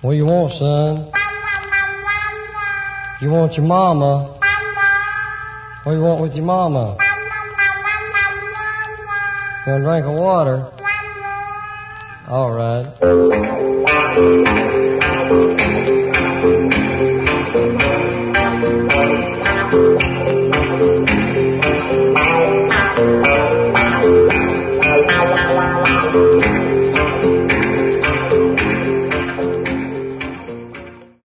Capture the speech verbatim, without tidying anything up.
What do you want, son? You want your mama? What do you want with your mama? You want a drink of water? All right.